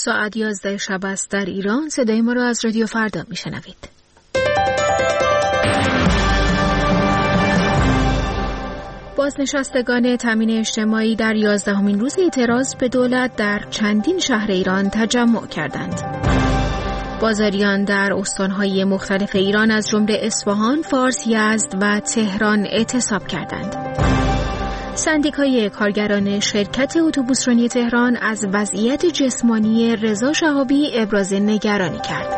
ساعت 11 شب است در ایران. صدای ما را از رادیو فردا میشنوید. بازنشستگان تامین اجتماعی در 11مین روز اعتراض به دولت در چندین شهر ایران تجمع کردند. بازاریان در استانهای مختلف ایران از جمله اصفهان، فارس، یزد و تهران اعتصاب کردند. سندیکای کارگران شرکت اتوبوسرانی تهران از وضعیت جسمانی رضا شهابی ابراز نگرانی کرد.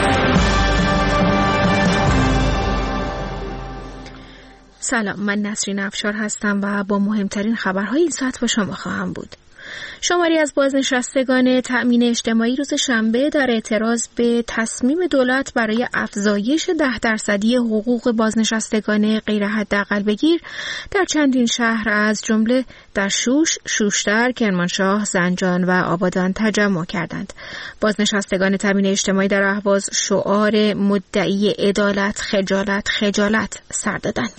سلام، من نسرین افشار هستم و با مهمترین خبرهای این ساعت با شما خواهم بود. شماری از بازنشستگان تأمین اجتماعی روز شنبه در اعتراض به تصمیم دولت برای افزایش 10% حقوق بازنشستگان غیر حداقل بگیر در چندین شهر از جمله در شوش، شوشتر، کرمانشاه، زنجان و آبادان تجمع کردند. بازنشستگان تأمین اجتماعی در اهواز شعار مدعی عدالت خجالت خجالت سر دادند.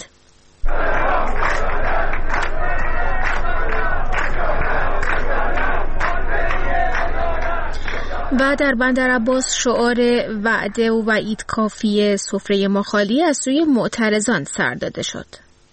و در بندرعباس شعار وعده و وعید کافیه سفره ما خالی از سوی معترضان سر داده شد.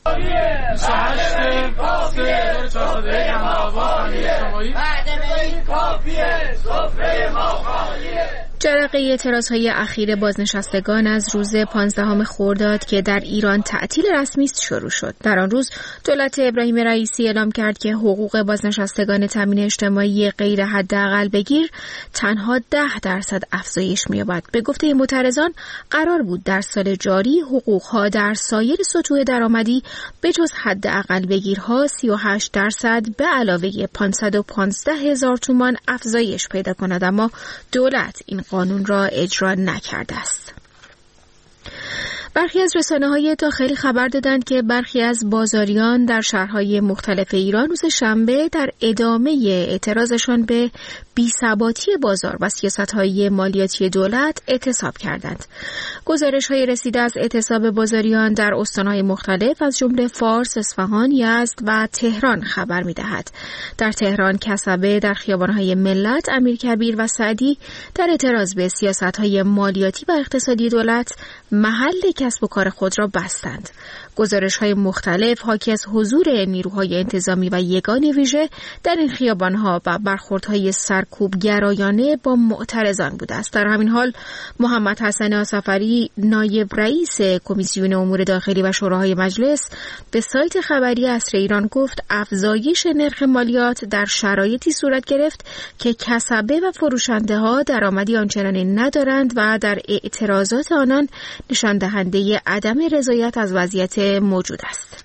جرقه اعتراضهای اخیر بازنشستگان از روز 15 خرداد که در ایران تعطیل رسمی است شروع شد. در آن روز دولت ابراهیم رئیسی اعلام کرد که حقوق بازنشستگان تامین اجتماعی غیر حداقل بگیر تنها 10% افزایش می‌یابد. به گفته معترضان قرار بود در سال جاری حقوق‌ها در سایر سطوح درآمدی به جز حداقل بگیرها 38% به علاوه 515,000 تومان افزایش پیدا کند، اما دولت این قانون را اجرا نکرده است. برخی از رسانه‌های داخلی خبر دادند که برخی از بازاریان در شهرهای مختلف ایران روز شنبه در ادامه اعتراضشان به بی‌ثباتی بازار و سیاست‌های مالیاتی دولت اعتصاب کردند. گزارش‌های رسیده از اعتصاب بازاریان در استان‌های مختلف از جمله فارس، اصفهان، یزد و تهران خبر می‌دهد. در تهران کسبه در خیابان‌های ملت، امیرکبیر و سعدی در اعتراض به سیاست‌های مالیاتی و اقتصادی دولت محل کسب و کار خود را بستند. گزارش‌های مختلف حاکی از حضور نیروهای انتظامی و یگان ویژه در این خیابان‌ها و برخوردهای سرکوب گرایانه با معترضان بوده است. در همین حال محمد حسن آصفری نایب رئیس کمیسیون امور داخلی و شوراهای مجلس به سایت خبری عصر ایران گفت افزایش نرخ مالیات در شرایطی صورت گرفت که کسبه و فروشنده‌ها درآمدی آنچنانی ندارند و در اعتراضات آنان نشان دهنده عدم رضایت از وضعیت موجود است.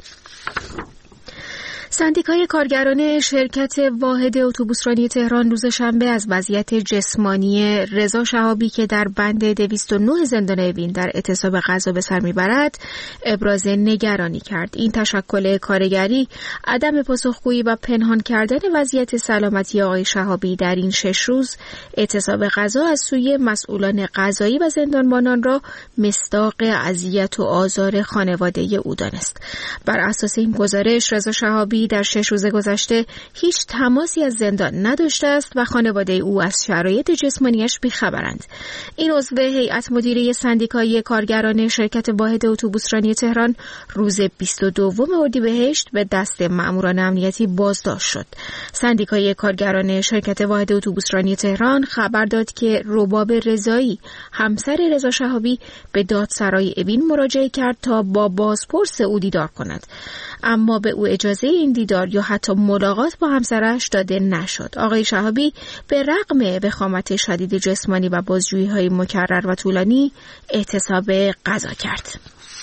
سندیکای کارگران شرکت واحد اتوبوسرانی تهران روز شنبه از وضعیت جسمانی رضا شهابی که در بند 209 زندان اوین در اعتصاب غذا به سر میبرد ابراز نگرانی کرد. این تشکل کارگری عدم پاسخگویی و پنهان کردن وضعیت سلامتی آقای شهابی در این 6 روز اعتصاب غذا از سوی مسئولان قضایی و زندانبانان را مصداق اذیت و آزار خانواده او دانست. بر اساس این گزارش رضا شهابی در 6 روز گذشته هیچ تماسی از زندان نداشته است و خانواده او از شرایط جسمانیش بی‌خبرند. این عضو هیئت مدیره سندیکای کارگران شرکت واحد اتوبوسرانی تهران روز 22 اردیبهشت به دست مأموران امنیتی بازداشت شد. سندیکای کارگران شرکت واحد اتوبوسرانی تهران خبر داد که رباب رضایی همسر رضا شهابی به دادسرای اوین مراجعه کرد تا با بازپرس او دیدار کند، اما به او اجازه این دیدار یا حتی ملاقات با همسرش داده نشد. آقای شهابی به رغم وخامت شدید جسمانی و بازجویی‌های مکرر و طولانی اعتصاب غذا کرد.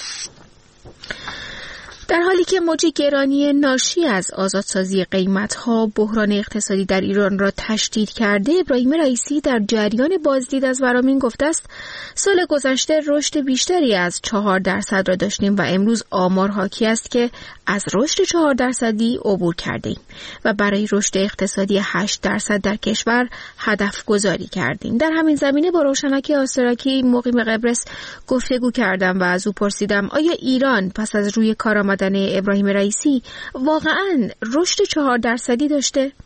در حالی که موج گرانی ناشی از آزادسازی قیمت‌ها بحران اقتصادی در ایران را تشدید کرده، ابراهیم رئیسی در جریان بازدید از ورامین گفته است سال گذشته رشد بیشتری از 4% را داشتیم و امروز آمار حاکی است که از رشد 4% عبور کردیم و برای رشد اقتصادی 8% در کشور هدف گذاری کردیم. در همین زمینه با روشنک آستراکی مقیم قبرس گفتگو کردم و از او پرسیدم آیا ایران پس از روی کار آمدن ابراهیم رئیسی واقعاً رشد 4% داشته؟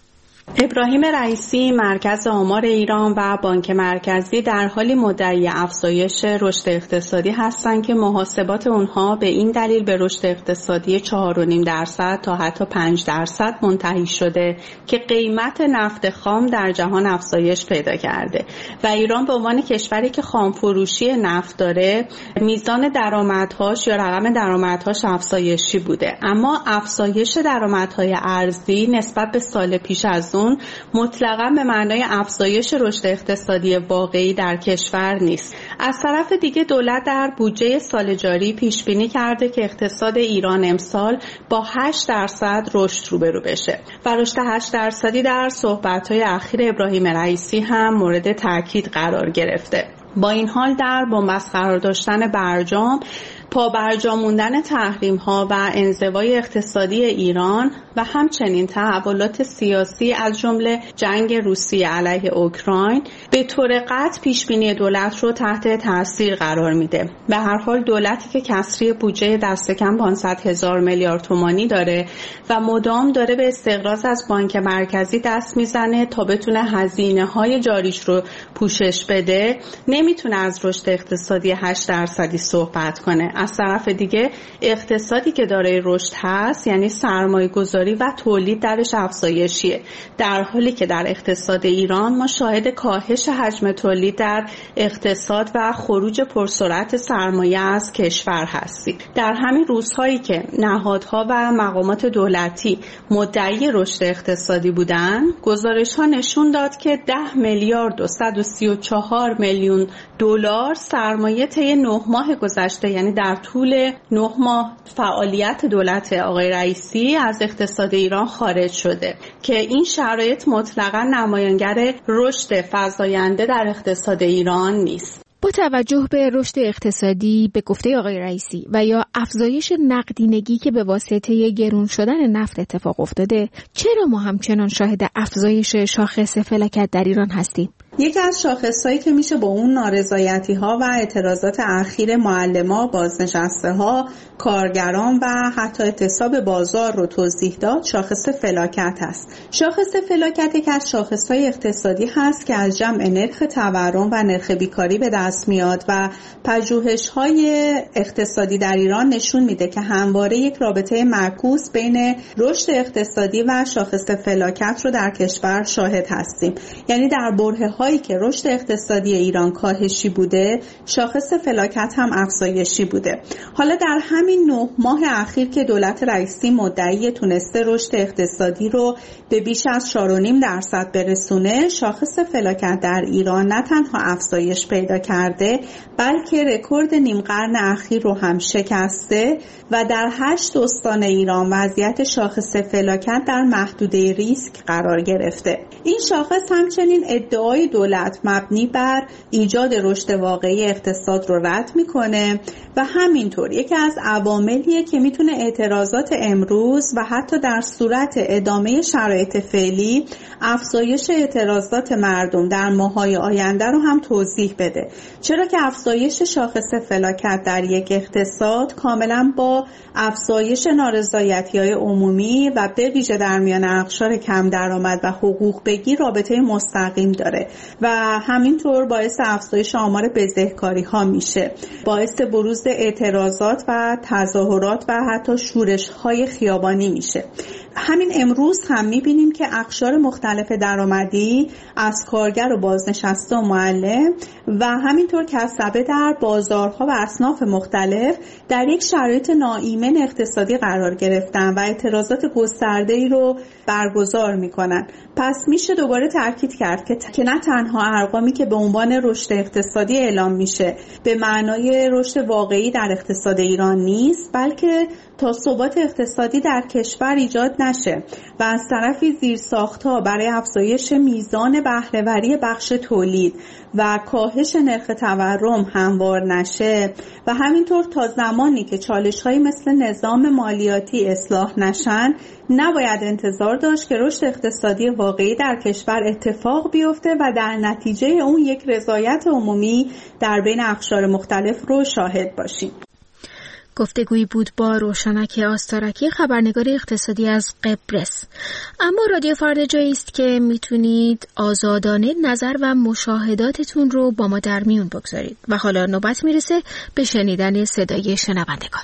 ابراهیم رئیسی، مرکز آمار ایران و بانک مرکزی در حالی مدعی افزایش رشد اقتصادی هستند که محاسبات اونها به این دلیل به رشد اقتصادی 4.5% تا حتی 5% منتهی شده که قیمت نفت خام در جهان افزایش پیدا کرده و ایران به عنوان کشوری که خام فروشی نفت داره میزان درآمدهاش یا رقم درآمدهاش افزایشی بوده، اما افزایش درآمدهای ارزی نسبت به سال پیش از اون مطلقاً به معنای افزایش رشد اقتصادی واقعی در کشور نیست. از طرف دیگه دولت در بودجه سال جاری پیش بینی کرده که اقتصاد ایران امسال با 8% رشد روبرو بشه و رشد 8% در صحبت‌های اخیر ابراهیم رئیسی هم مورد تاکید قرار گرفته. با این حال در بنبست قرار داشتن برجام، پابرجا موندن تحریم‌ها و انزوای اقتصادی ایران و همچنین تحولات سیاسی از جمله جنگ روسیه علیه اوکراین به طور قطع پیشبینی دولت رو تحت تاثیر قرار میده. به هر حال دولتی که کسری بودجه دست کم 500,000 میلیارد تومانی داره و مدام داره به استقراض از بانک مرکزی دست میزنه تا بتونه هزینه‌های جاریش رو پوشش بده، نمیتونه از رشد اقتصادی 8% صحبت کنه. از طرف دیگه اقتصادی که دارای رشد هست یعنی سرمایه گذاری و تولید درش افزایشیه، در حالی که در اقتصاد ایران ما شاهد کاهش حجم تولید در اقتصاد و خروج پرسرعت سرمایه از کشور هستیم. در همین روزهایی که نهادها و مقامات دولتی مدعی رشد اقتصادی بودن، گزارش‌ها نشون داد که 10 میلیارد و 134 میلیون دلار سرمایه طی 9 ماه گذشته، یعنی در طول 9 ماه فعالیت دولت آقای رئیسی، از اقتصاد ایران خارج شده که این شرایط مطلقاً نمایانگر رشد فزاینده در اقتصاد ایران نیست. با توجه به رشد اقتصادی به گفته آقای رئیسی و یا افزایش نقدینگی که به واسطه گرون شدن نفت اتفاق افتاده، چرا ما همچنان شاهد افزایش شاخص فلاکت در ایران هستیم؟ یکی از شاخصهایی که میشه با اون نارضایتی‌ها و اعتراضات اخیر معلم‌ها، بازنشسته‌ها، کارگران و حتی اعتصاب بازار رو توضیح داد، شاخص فلاکت هست. شاخص فلاکت یک از شاخص‌های اقتصادی هست که از جمع نرخ تورم و نرخ بیکاری به دست میاد و پژوهش‌های اقتصادی در ایران نشون میده که همواره یک رابطه معکوس بین رشد اقتصادی و شاخص فلاکت رو در کشور شاهد هستیم. یعنی در برهه‌های که رشد اقتصادی ایران کاهشی بوده، شاخص فلاکت هم افزایشی بوده. حالا در همین 9 ماه اخیر که دولت رئیسی مدعی تونسته رشد اقتصادی رو به بیش از 4.5% برسونه، شاخص فلاکت در ایران نه تنها افزایش پیدا کرده، بلکه رکورد نیم قرن اخیر رو هم شکسته و در 8 استان ایران وضعیت شاخص فلاکت در محدوده ریسک قرار گرفته. این شاخص همچنین ادعای دولت مبنی بر ایجاد رشد واقعی اقتصاد رو رد میکنه و همینطور یکی از عواملیه که میتونه اعتراضات امروز و حتی در صورت ادامه شرایط فعلی افزایش اعتراضات مردم در ماه‌های آینده رو هم توضیح بده، چرا که افزایش شاخص فلاکت در یک اقتصاد کاملا با افزایش نارضایتی‌های عمومی و به ویژه در میان اقشار کم درآمد و حقوق بگیر رابطه مستقیم داره و همینطور باعث افزایش آمار بزهکاری ها میشه، باعث بروز اعتراضات و تظاهرات و حتی شورش های خیابانی میشه. همین امروز هم میبینیم که اقشار مختلف درآمدی از کارگر و بازنشسته و معلم و همینطور کسبه در بازارها و اصناف مختلف در یک شرایط ناایمن اقتصادی قرار گرفتن و اعتراضات گسترده‌ای رو برگزار میکنن. پس میشه دوباره تاکید کرد که نه تنها ارقامی که به عنوان رشد اقتصادی اعلام میشه به معنای رشد واقعی در اقتصاد ایران نیست، بلکه تا ثبات اقتصادی در کشور ایجاد نشه و از طرفی زیرساخت‌ها برای افزایش میزان بهره‌وری بخش تولید و کاهش نرخ تورم هموار نشه و همینطور تا زمانی که چالش‌هایی مثل نظام مالیاتی اصلاح نشن، نباید انتظار داشت که رشد اقتصادی واقعی در کشور اتفاق بیفته و در نتیجه اون یک رضایت عمومی در بین اقشار مختلف رو شاهد باشیم. گفتگویی بود با روشنک آستارکی، خبرنگار اقتصادی از قبرس. اما رادیو فردا جایی است که میتونید آزادانه نظر و مشاهداتتون رو با ما در میون بگذارید. و حالا نوبت میرسه به شنیدن صدای شنوندگان.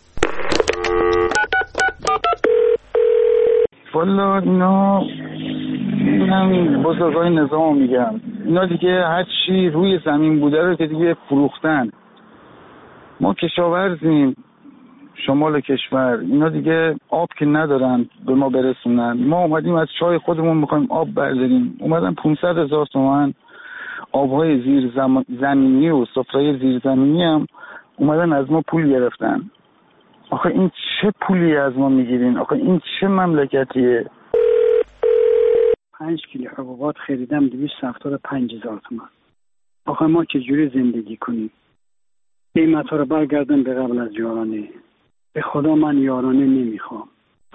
والا اینا میدونم بزرگای نظام میگم، اینا دیگه هر چی روی زمین بوده رو که دیگه فروختن. ما کشاورزیم شمال کشور، اینا دیگه آب که ندارن به ما برسونن. ما اومدیم از چای خودمون میخوایم آب برداریم، اومدن 500,000 تومان آبهای زیر زمینی و سفره زیر زمینی هم اومدن از ما پول گرفتن. آخه این چه پولی از ما میگیرین؟ آخه این چه مملکتیه؟ 5 کیلو حبوبات خریدم 275,000 تومان. آخه ما چجوری زندگی کنیم؟ قیمت رو برگردن به قبل از یارانه. به خدا من یارانه نمیخوام.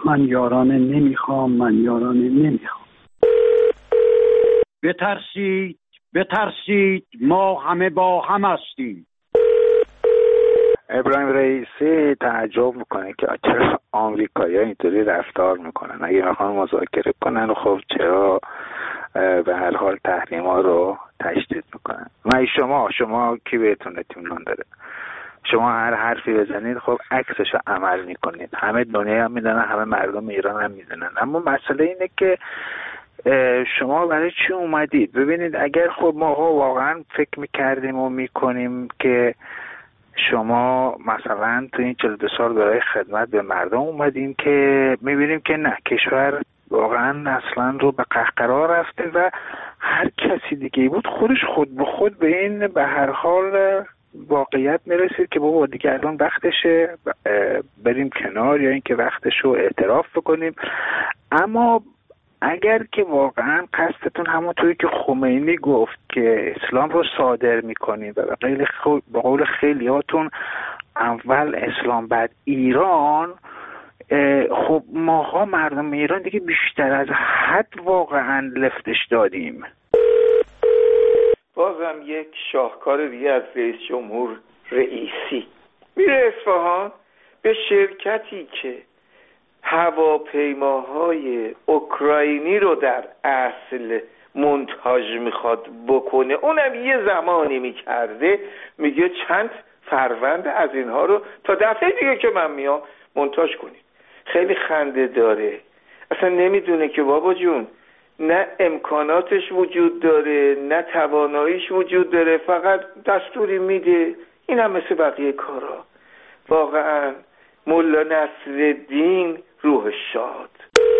بترسید ما همه با هم هستیم. ابراهیم رئیسی تعجب میکنه که چرا آمریکایی‌ها اینطوری رفتار میکنن. اگه میخوان مذاکره کنن خب چرا به هر حال تحریما رو تشدید میکنن؟ شما کی بهتون اطمینان داره؟ شما هر حرفی بزنید خب عکسش رو عمل میکنید. همه دنیا هم میدونن، همه مردم ایران هم میدونن. اما مسئله اینه که شما برای چی اومدید؟ ببینید اگر خب ما واقعا فکر میکردیم و میکنیم که شما مثلا تو این 42 سال برای خدمت به مردم اومدیم، که میبینیم که نه، کشور واقعا اصلا رو به قهقرا رفته و هر کسی دیگه بود خود به خود به این به هر حال واقعیت میرسید که بابا دیگه الان وقتشه بریم کنار، یا اینکه وقتشو اعتراف بکنیم. اما اگر که واقعا قصدتون همونطوری که خمینی گفت که اسلام رو صادر میکنید و به قول خیلیاتون اول اسلام بعد ایران، خب ماها مردم ایران دیگه بیشتر از حد واقعا لفتش دادیم. بازم یک شاهکار دیگه از رئیس جمهور رئیسی. میره اصفهان به شرکتی که هواپیماهای اوکراینی رو در اصل مونتاژ میخواد بکنه، اونم یه زمانی میکرده، میگه چند فروند از اینها رو تا دفعه دیگه که من میام مونتاژ کنید. خیلی خنده داره، اصلا نمیدونه که بابا جون نه امکاناتش وجود داره نه تواناییش وجود داره، فقط دستوری میده. این هم مثل بقیه کارا. واقعا ملا نصرالدین روح شاد.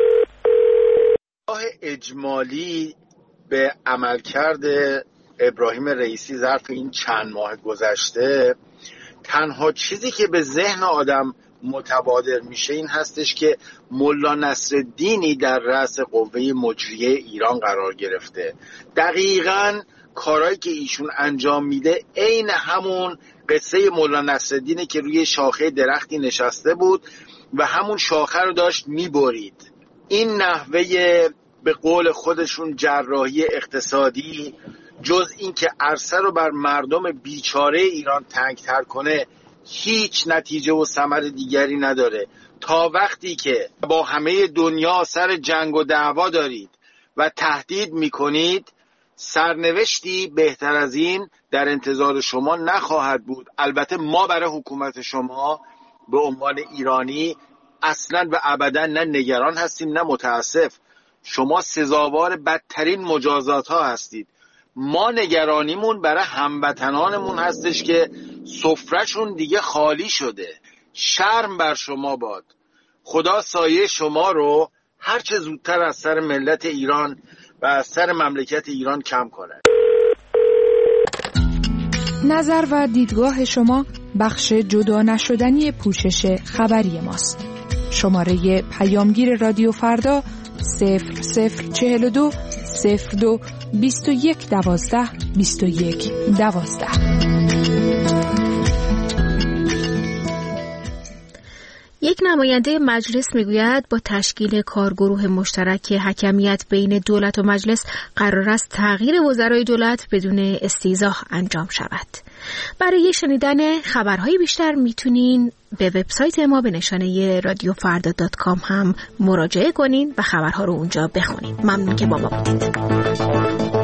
نگاه اجمالی به عملکرد ابراهیم رئیسی ظرف این چند ماه گذشته، تنها چیزی که به ذهن آدم متبادر میشه این هستش که ملا نصرالدینی در رأس قوه مجریه ایران قرار گرفته. دقیقاً کارهایی که ایشون انجام میده عین همون قصه ملا نصرالدینی که روی شاخه درختی نشسته بود و همون شاخه رو داشت میبرید. این نحوه به قول خودشون جراحی اقتصادی جز این که عرصه رو بر مردم بیچاره ایران تنگ‌تر کنه هیچ نتیجه و ثمر دیگری نداره. تا وقتی که با همه دنیا سر جنگ و دعوا دارید و تهدید میکنید، سرنوشتی بهتر از این در انتظار شما نخواهد بود. البته ما برای حکومت شما به عنوان ایرانی اصلا و ابدا نه نگران هستیم نه متاسف. شما سزاوار بدترین مجازات ها هستید. ما نگرانیمون برای هموطنانمون هستش که سفرهشون دیگه خالی شده. شرم بر شما باد. خدا سایه شما رو هر چه زودتر از سر ملت ایران و از سر مملکت ایران کم کنه. نظر و دیدگاه شما بخش جدا نشدنی پوشش خبری ماست. شماره پیامگیر رادیو فردا 0042 02 21 12 21 12. یک نماینده مجلس میگوید با تشکیل کارگروه مشترک حکمیت بین دولت و مجلس قرار است تغییر وزرای دولت بدون استیضاح انجام شود. برای شنیدن خبرهای بیشتر میتونین به وبسایت ما به نشانه radiofarda.com هم مراجعه کنین و خبرها رو اونجا بخونین. ممنون که با ما بودید.